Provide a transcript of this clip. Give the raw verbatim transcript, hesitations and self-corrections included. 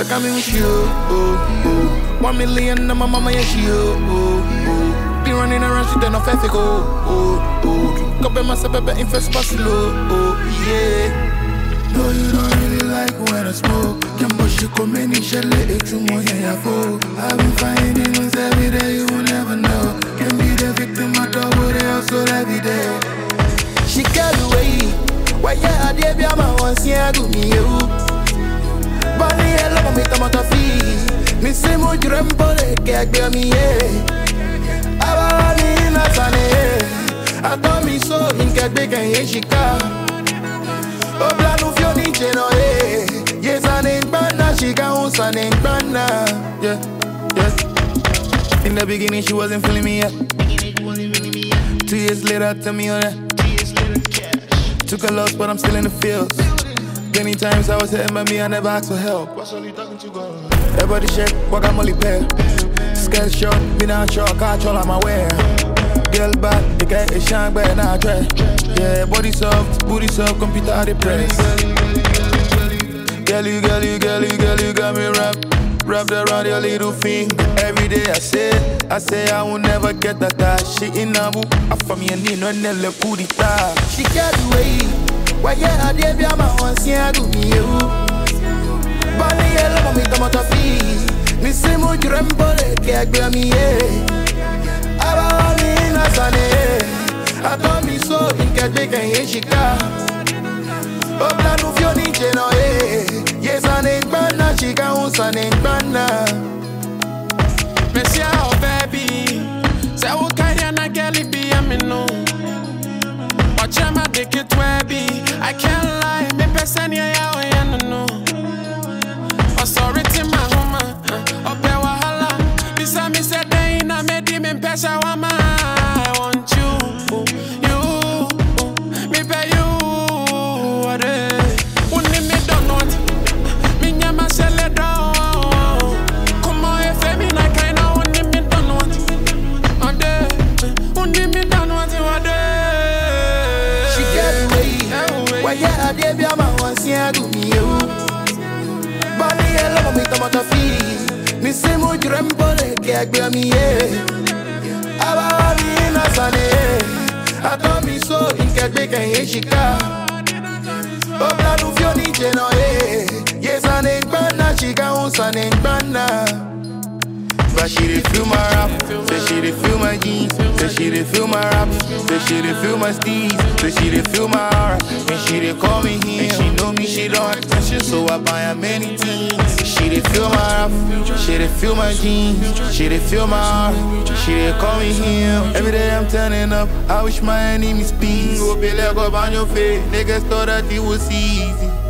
coming with you. Oh, oh. One million, and my mama, yeah, she. Oh, oh. Be running around, she done off ethical. Oh, oh. Couple myself, baby, infest possible. Oh, yeah. No, you don't really like when I smoke. Can push you come in, shall let it to more yeah, I've been finding ones every day, you will never know. Can be the victim of the world, they also every day. She got away. Why yeah, I did be a man once, yeah, do me you. But I love me, tomato fee. Me say, more dream, but I can't get me, yeah. I want me in a sunny. I told me so, in Quebec, and she got. Oh, blood of your ninja, no, eh? Yes, I ain't banana, she got one, I ain't banana. Yeah, yeah. In the beginning, she wasn't feeling me yet. Two years later, tell me on that. Took a loss, but I'm still in the fields. Many times I was hitting by me, I never asked for help. Everybody check, walk out molly pair. Scared short, be not sure, catch all on my wear. Girl back, the guy is shine, but now I try. Yeah, body soft, booty soft, computer at the press. Girl, you, girl, you, girl, you, girl, you got me wrapped. Wrapped around your little finger. Every day I say, I say I will never get that that shit in Abu. I from your knee, no nelle purita. She got away. Why yeah, I did be a man once, yeah, do me you. But I love me, tomato fee. Me say, more dream, but I can't get me, yeah. I want me in a sunny. I told me so, in Quebec, and she got. Oh, blood of your ninja, no, eh? Yes, I ain't banana, she got one, I ain't banana. Messia, oh, baby. Say, what kind of girl be a me no? Watch out, my dick it webby. I can't lie, me person, yeah, yeah, yeah, no. Oh, sorry to my home, oh, be wahala. Bisa me said, they ain't a made him in Pesha, wama. I want you, you, me pay you. Yeah, I did be a man once, yeah, do me you. But I love me, tomato fee. Me say, more dream, but I can't get me, yeah. I want me in a sunny. I told me so, in Quebec, and she got. Oh, blood of your ninja, no, eh? Yes, I ain't banana, she got one, I ain't banana. But she did feel my rap, say she did feel my jeans, say she did feel my rap, say she did feel my steez, say she did feel my aura, and she did call me here, and she know me, she don't attention, so I buy her many things. She did feel my rap, she did feel my jeans, she did feel my aura, she did call me here. Every day I'm turning up, I wish my enemies peace. Go be like up on your face, niggas thought that it was easy.